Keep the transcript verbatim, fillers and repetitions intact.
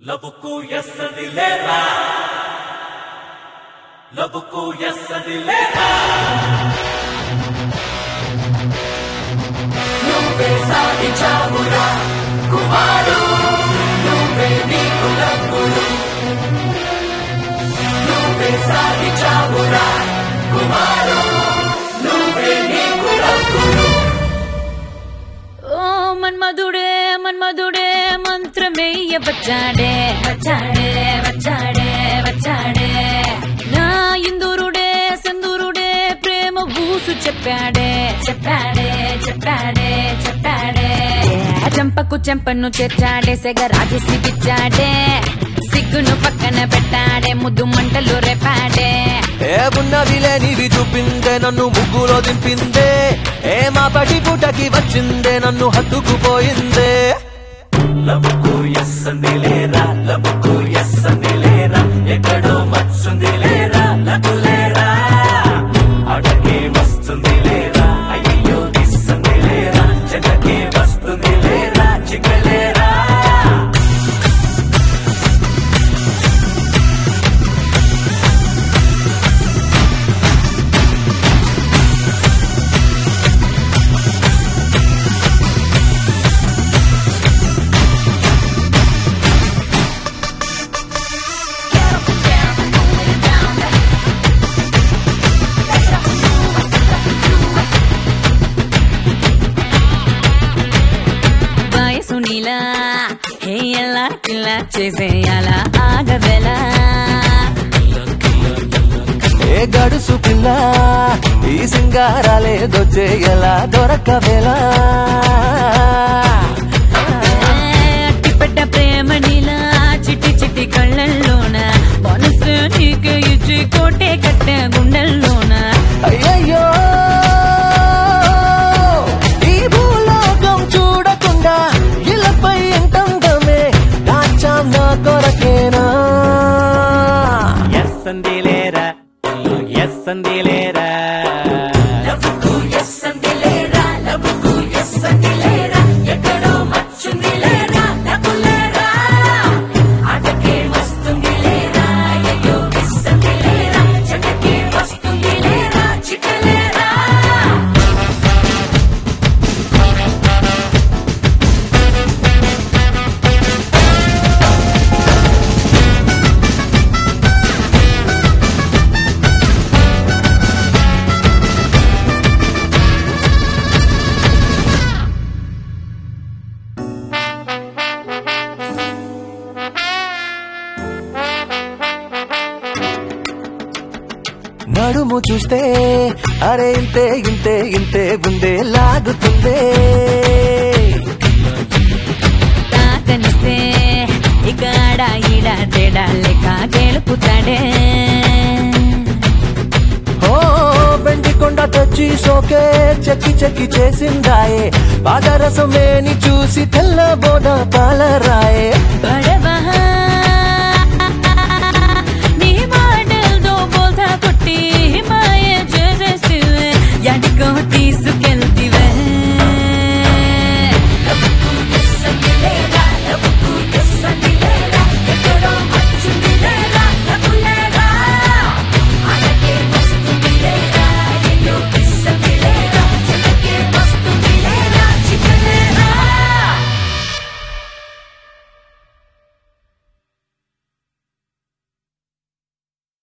లబుకు ఎస్సదిలేరా లబుకు ఎస్సదిలేరా నువ్వే సాధించావురా కుమారు నువ్వే నీకు లబ్బులు నువ్వే సాధించావురా కుమారు నువ్వే నీకు లబ్బులు ఓ మన్మధుడే మన్మధుడే మంత్రమేయ వచ్చాడే వచ్చాడే వచ్చాడే వచ్చాడే నా ఇందూరుడే సందూరుడే ప్రేమ ఊసు చెప్పాడే చెప్పాడే చెప్పాడే చెప్పాడే చెంపకు చెంపను చేర్చాడే సెగ రాజు సిగిచ్చాడే సిగ్గును పక్కన పెట్టాడే ముద్దు మంటలు రేపాడే ఏ ఉన్నవి లేనివి చూపిందే నన్ను ముగ్గులో దింపిందే ఏ మా పటి పుటకి వచ్చిందే నన్ను హత్తుకుపోయిందే లబుకు ఎస్సంది లేరా లబుకు ఎస్సంది లేరా ఎక్కడో మచ్చుంది లేరా లబులేరా అడగే వస్తుంది లేరా అయ్యో ఇస్సంది లేరా జగకే వస్తుంది లేరా చిక్కలేరా సునీలా హే ఎలా కిలా చేసేయాలా ఆగవేలా ఏ గడుసు పిల్ల ఈ సింగారాలే దొచ్చేయలా దొరకవేలా అట్టిపెట్ట ప్రేమ నీలా చిట్టి చిట్టి కళ్ళల్లోన మనసు నీకే ఇచ్చి కోటే కట్ట గుండెల్లోన అయ్యయ్యో ఈ భూలోకం చూడకుండా ఇలపై ఎంతందమే దాచాం నా కొరకేనా ఎస్సంది లేరా ఎస్సంది లేరా లబుకు ఎస్సంది లేరా లబుకు ఎస్సంది లేరా ఎక్కడో మచ్చుంది లేరా లబులేరా అడగే వస్తుంది లేరా అయ్యో ఇస్సంది లేరా జగకే వస్తుంది లేరా చిక్కలేరా నడుము చూస్తే అరే ఇంతే ఇంతే ఇంతే ఉందే లాగుతుందే తాకనిస్తే ఇక ఆడా ఈడా తేడా లేక గెలుపుతాడే ఓ బెండి కొండ తెచ్చి సోకే చెక్కి చెక్కి చేసిందాయే పాదరసమేని చూసి తెల్ల బోద పాలరాయే పడవా